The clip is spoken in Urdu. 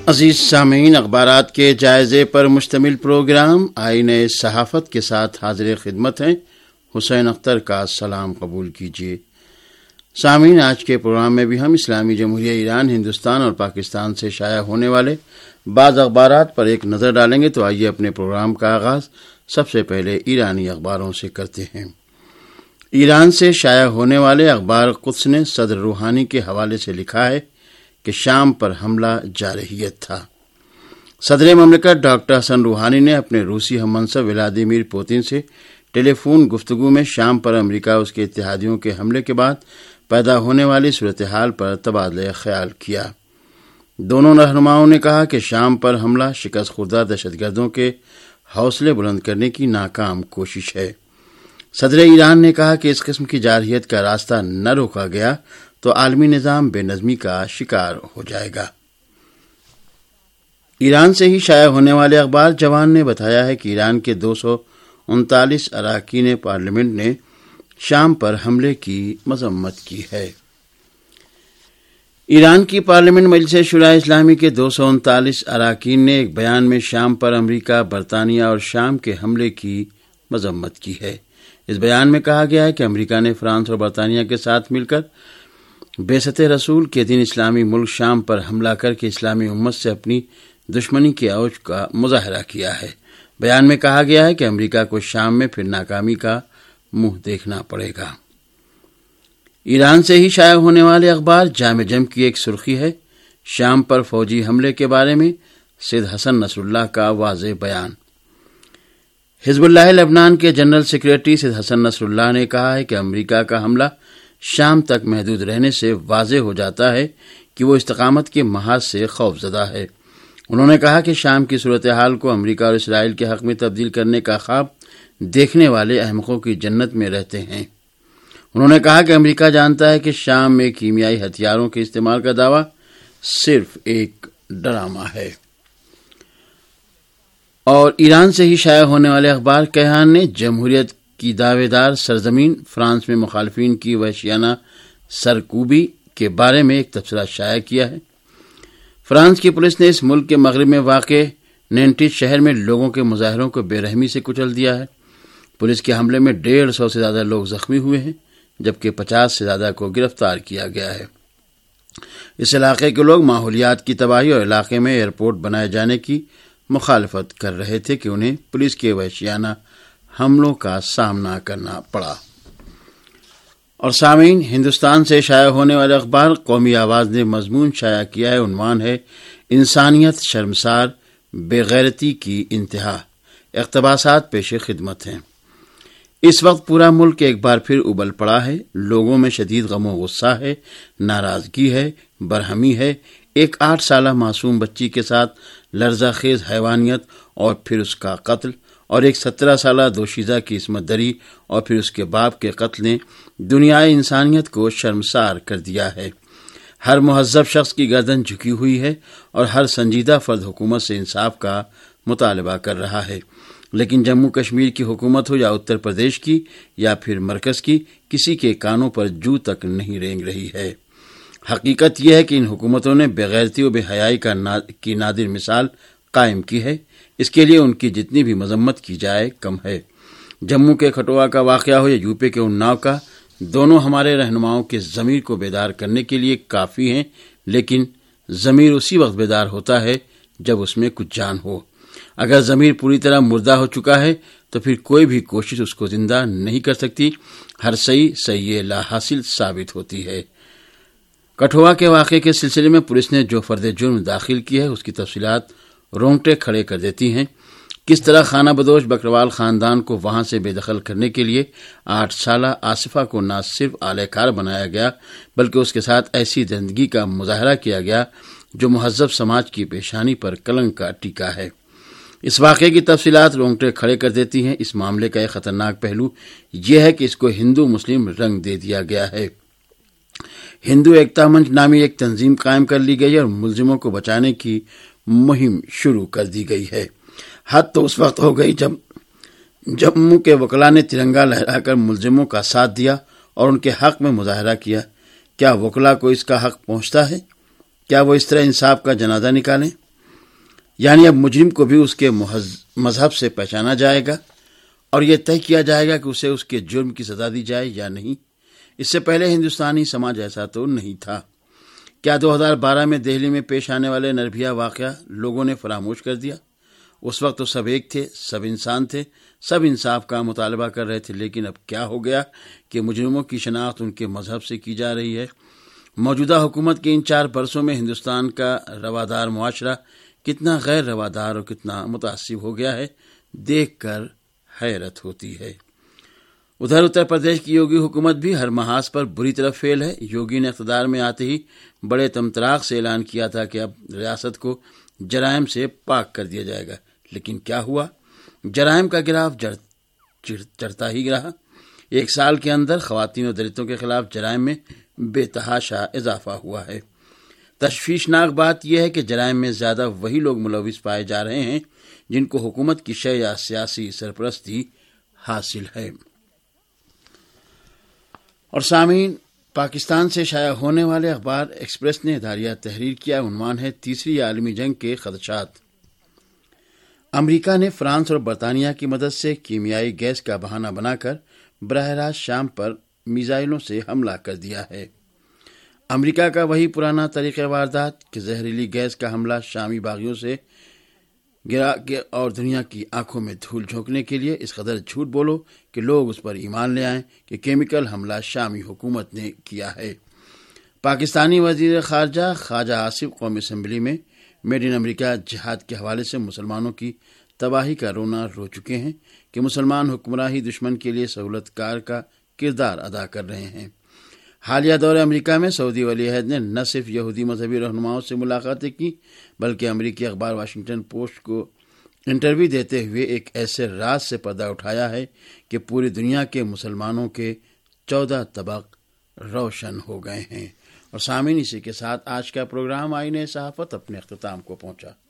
عزیز سامعین، اخبارات کے جائزے پر مشتمل پروگرام آئین صحافت کے ساتھ حاضر خدمت ہیں۔ حسین اختر کا سلام قبول کیجیے۔ سامعین، آج کے پروگرام میں بھی ہم اسلامی جمہوریہ ایران، ہندوستان اور پاکستان سے شائع ہونے والے بعض اخبارات پر ایک نظر ڈالیں گے۔ تو آئیے اپنے پروگرام کا آغاز سب سے پہلے ایرانی اخباروں سے کرتے ہیں۔ ایران سے شائع ہونے والے اخبار قدس نے صدر روحانی کے حوالے سے لکھا ہے کہ شام پر حملہ جارحیت تھا۔ صدر مملکت ڈاکٹر حسن روحانی نے اپنے روسی ہم منصب ولادیمیر پوتن سے ٹیلی فون گفتگو میں شام پر امریکہ اس کے اتحادیوں کے حملے کے بعد پیدا ہونے والی صورتحال پر تبادلہ خیال کیا۔ دونوں رہنماؤں نے کہا کہ شام پر حملہ شکست خوردہ دہشت گردوں کے حوصلے بلند کرنے کی ناکام کوشش ہے۔ صدر ایران نے کہا کہ اس قسم کی جارحیت کا راستہ نہ روکا گیا تو عالمی نظام بے نظمی کا شکار ہو جائے گا۔ ایران سے ہی شائع ہونے والے اخبار جوان نے بتایا ہے کہ ایران کے 239 اراکین پارلیمنٹ نے شام پر حملے کی مذمت کی ہے۔ ایران کی پارلیمنٹ مجلس شورائے اسلامی کے 239 اراکین نے ایک بیان میں شام پر امریکہ، برطانیہ اور شام کے حملے کی مذمت کی ہے۔ اس بیان میں کہا گیا ہے کہ امریکہ نے فرانس اور برطانیہ کے ساتھ مل کر بعثت رسول کے دن اسلامی ملک شام پر حملہ کر کے اسلامی امت سے اپنی دشمنی کے اوج کا مظاہرہ کیا ہے۔ بیان میں کہا گیا ہے کہ امریکہ کو شام میں پھر ناکامی کا منہ دیکھنا پڑے گا۔ ایران سے ہی شائع ہونے والے اخبار جامع جم کی ایک سرخی ہے، شام پر فوجی حملے کے بارے میں سید حسن نصر اللہ کا واضح بیان۔ حزب اللہ لبنان کے جنرل سیکریٹری سید حسن نصر اللہ نے کہا ہے کہ امریکہ کا حملہ شام تک محدود رہنے سے واضح ہو جاتا ہے کہ وہ استقامت کے محاذ سے خوف زدہ ہے۔ انہوں نے کہا کہ شام کی صورتحال کو امریکہ اور اسرائیل کے حق میں تبدیل کرنے کا خواب دیکھنے والے احمقوں کی جنت میں رہتے ہیں۔ انہوں نے کہا کہ امریکہ جانتا ہے کہ شام میں کیمیائی ہتھیاروں کے استعمال کا دعویٰ صرف ایک ڈرامہ ہے۔ اور ایران سے ہی شائع ہونے والے اخبار کیہان نے جمہوریت کی دعوے دار سرزمین فرانس میں مخالفین کی وحشیانہ سرکوبی کے بارے میں ایک تبصرہ شائع کیا ہے۔ فرانس کی پولیس نے اس ملک کے مغرب میں واقع نینٹس شہر میں لوگوں کے مظاہروں کو بے رحمی سے کچل دیا ہے۔ پولیس کے حملے میں 150 سے زیادہ لوگ زخمی ہوئے ہیں، جبکہ 50 سے زیادہ کو گرفتار کیا گیا ہے۔ اس علاقے کے لوگ ماحولیات کی تباہی اور علاقے میں ایئرپورٹ بنائے جانے کی مخالفت کر رہے تھے کہ انہیں پولیس کے وحشیانہ حملوں کا سامنا کرنا پڑا۔ اور سامعین، ہندوستان سے شائع ہونے والے اخبار قومی آواز نے مضمون شائع کیا ہے، عنوان ہے انسانیت شرمسار، بے غیرتی کی انتہا، اقتباسات پیش خدمت ہیں۔ اس وقت پورا ملک ایک بار پھر ابل پڑا ہے، لوگوں میں شدید غم و غصہ ہے، ناراضگی ہے، برہمی ہے۔ ایک 8 سالہ معصوم بچی کے ساتھ لرزہ خیز حیوانیت اور پھر اس کا قتل، اور ایک 17 سالہ دوشیزہ کی عصمت دری اور پھر اس کے باپ کے قتل نے دنیائے انسانیت کو شرمسار کر دیا ہے۔ ہر مہذب شخص کی گردن جھکی ہوئی ہے اور ہر سنجیدہ فرد حکومت سے انصاف کا مطالبہ کر رہا ہے، لیکن جموں کشمیر کی حکومت ہو یا اتر پردیش کی یا پھر مرکز کی، کسی کے کانوں پر جو تک نہیں رینگ رہی ہے۔ حقیقت یہ ہے کہ ان حکومتوں نے بے غیرتی و بے حیائی کی نادر مثال قائم کی ہے۔ اس کے لیے ان کی جتنی بھی مذمت کی جائے کم ہے۔ جموں کے کھٹوعہ کا واقعہ ہو یا یوپی کے اناؤ کا، دونوں ہمارے رہنماؤں کے ضمیر کو بیدار کرنے کے لیے کافی ہیں، لیکن ضمیر اسی وقت بیدار ہوتا ہے جب اس میں کچھ جان ہو۔ اگر ضمیر پوری طرح مردہ ہو چکا ہے تو پھر کوئی بھی کوشش اس کو زندہ نہیں کر سکتی، ہر صحیح لا حاصل ثابت ہوتی ہے۔ کٹھوعہ کے واقعے کے سلسلے میں پولیس نے جو فرد جرم داخل کی ہے، اس کی تفصیلات رونگٹے کھڑے کر دیتی ہیں۔ کس طرح خانہ بدوش بکروال خاندان کو وہاں سے بے دخل کرنے کے لیے 8 سالہ آصفہ کو نہ صرف اعلی کار بنایا گیا، بلکہ اس کے ساتھ ایسی درندگی کا مظاہرہ کیا گیا جو مہذب سماج کی پیشانی پر کلنک کا ٹیکا ہے۔ اس واقعے کی تفصیلات رونگٹے کھڑے کر دیتی ہیں۔ اس معاملے کا ایک خطرناک پہلو یہ ہے کہ اس کو ہندو مسلم رنگ دے دیا گیا ہے۔ ہندو ایکتا منچ نامی ایک تنظیم قائم کر لی گئی اور ملزموں کو بچانے کی مہم شروع کر دی گئی ہے۔ حد تو اس وقت ہو گئی جب جموں کے وکلاء نے ترنگا لہرا کر ملزموں کا ساتھ دیا اور ان کے حق میں مظاہرہ کیا۔ کیا وکلاء کو اس کا حق پہنچتا ہے؟ کیا وہ اس طرح انصاف کا جنازہ نکالیں؟ یعنی اب مجرم کو بھی اس کے مذہب سے پہچانا جائے گا اور یہ طے کیا جائے گا کہ اسے اس کے جرم کی سزا دی جائے یا نہیں۔ اس سے پہلے ہندوستانی سماج ایسا تو نہیں تھا۔ کیا 2012 میں دہلی میں پیش آنے والے نربھیا واقعہ لوگوں نے فراموش کر دیا؟ اس وقت تو سب ایک تھے، سب انسان تھے، سب انصاف کا مطالبہ کر رہے تھے، لیکن اب کیا ہو گیا کہ مجرموں کی شناخت ان کے مذہب سے کی جا رہی ہے۔ موجودہ حکومت کے ان 4 برسوں میں ہندوستان کا روادار معاشرہ کتنا غیر روادار اور کتنا متعصب ہو گیا ہے، دیکھ کر حیرت ہوتی ہے۔ ادھر اتر پردیش کی یوگی حکومت بھی ہر محاذ پر بری طرح فیل ہے۔ یوگی نے اقتدار میں آتے ہی بڑے تمطراق سے اعلان کیا تھا کہ اب ریاست کو جرائم سے پاک کر دیا جائے گا، لیکن کیا ہوا؟ جرائم کا گراف چڑھتا ہی رہا۔ 1 سال کے اندر خواتین اور دلتوں کے خلاف جرائم میں بے تحاشا اضافہ ہوا ہے۔ تشویشناک بات یہ ہے کہ جرائم میں زیادہ وہی لوگ ملوث پائے جا رہے ہیں جن کو حکومت کی شے یا سیاسی سرپرستی حاصل ہے۔ اور سامعین، پاکستان سے شائع ہونے والے اخبار ایکسپریس نے اداریہ تحریر کیا، عنوان ہے تیسری عالمی جنگ کے خدشات۔ امریکہ نے فرانس اور برطانیہ کی مدد سے کیمیائی گیس کا بہانہ بنا کر براہ راست شام پر میزائلوں سے حملہ کر دیا ہے۔ امریکہ کا وہی پرانا طریقہ واردات کہ زہریلی گیس کا حملہ شامی باغیوں سے گرا کے اور دنیا کی آنکھوں میں دھول جھونکنے کے لیے اس قدر جھوٹ بولو کہ لوگ اس پر ایمان لے آئیں کہ کیمیکل حملہ شامی حکومت نے کیا ہے۔ پاکستانی وزیر خارجہ خواجہ آصف قومی اسمبلی میں میڈ ان امریکہ جہاد کے حوالے سے مسلمانوں کی تباہی کا رونا رو چکے ہیں کہ مسلمان حکمراں ہی دشمن کے لیے سہولت کار کا کردار ادا کر رہے ہیں۔ حالیہ دورہ امریکہ میں سعودی ولی عہد نے نہ صرف یہودی مذہبی رہنماؤں سے ملاقاتیں کی بلکہ امریکی اخبار واشنگٹن پوسٹ کو انٹرویو دیتے ہوئے ایک ایسے راز سے پردہ اٹھایا ہے کہ پوری دنیا کے مسلمانوں کے 14 طبق روشن ہو گئے ہیں۔ اور سامعین، اسی کے ساتھ آج کا پروگرام آئینہ صحافت اپنے اختتام کو پہنچا۔